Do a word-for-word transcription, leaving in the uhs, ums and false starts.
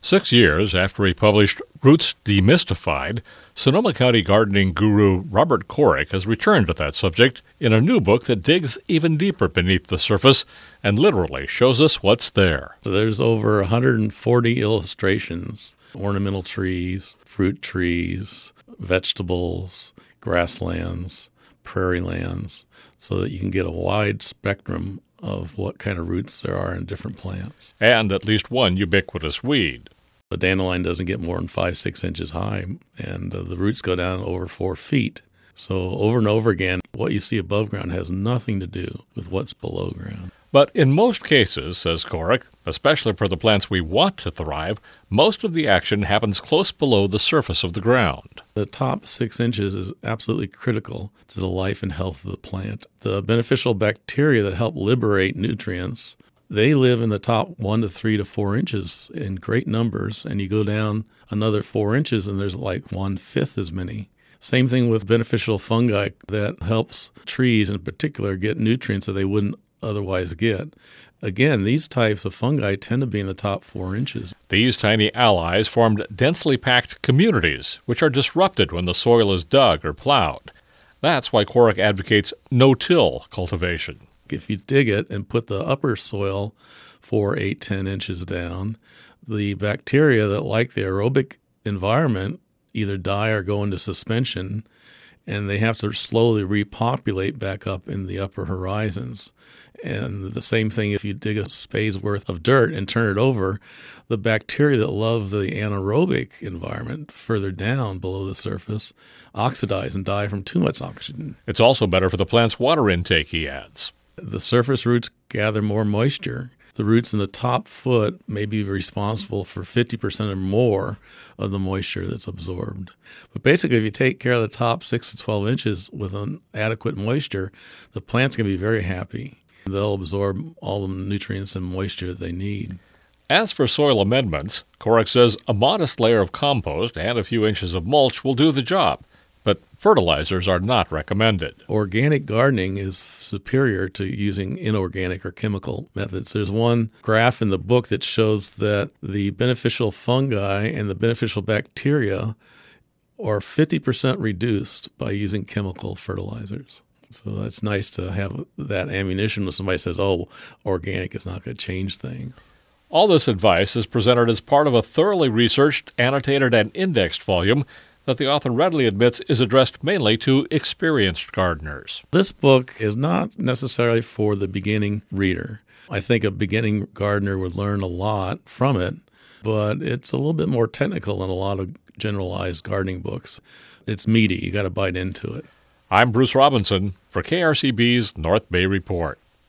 Six years after he published Roots Demystified, Sonoma County gardening guru Robert Korick has returned to that subject in a new book that digs even deeper beneath the surface and literally shows us what's there. So there's over one hundred forty illustrations, ornamental trees, fruit trees, vegetables, grasslands, prairie lands, so that you can get a wide spectrum of what kind of roots there are in different plants. And at least one ubiquitous weed. The dandelion doesn't get more than five, six inches high, and uh, the roots go down over four feet. So over and over again, what you see above ground has nothing to do with what's below ground. But in most cases, says Korick, especially for the plants we want to thrive, most of the action happens close below the surface of the ground. The top six inches is absolutely critical to the life and health of the plant. The beneficial bacteria that help liberate nutrients, they live in the top one to three to four inches in great numbers, and you go down another four inches and there's like one-fifth as many. Same thing with beneficial fungi that helps trees in particular get nutrients that they wouldn't otherwise get. Again, these types of fungi tend to be in the top four inches. These tiny allies formed densely packed communities, which are disrupted when the soil is dug or plowed. That's why Korick advocates no-till cultivation. If you dig it and put the upper soil four, eight, ten inches down, the bacteria that like the aerobic environment either die or go into suspension, and they have to slowly repopulate back up in the upper horizons. And the same thing if you dig a spade's worth of dirt and turn it over, the bacteria that love the anaerobic environment further down below the surface oxidize and die from too much oxygen. It's also better for the plant's water intake, he adds. The surface roots gather more moisture. The roots in the top foot may be responsible for fifty percent or more of the moisture that's absorbed. But basically, if you take care of the top six to twelve inches with an adequate moisture, the plant's going to be very happy. They'll absorb all the nutrients and moisture that they need. As for soil amendments, Korick says a modest layer of compost and a few inches of mulch will do the job, but fertilizers are not recommended. Organic gardening is superior to using inorganic or chemical methods. There's one graph in the book that shows that the beneficial fungi and the beneficial bacteria are fifty percent reduced by using chemical fertilizers. So that's nice to have that ammunition when somebody says, oh, organic is not going to change things. All this advice is presented as part of a thoroughly researched, annotated, and indexed volume that the author readily admits is addressed mainly to experienced gardeners. This book is not necessarily for the beginning reader. I think a beginning gardener would learn a lot from it, but it's a little bit more technical than a lot of generalized gardening books. It's meaty. You got to bite into it. I'm Bruce Robinson for K R C B's North Bay Report.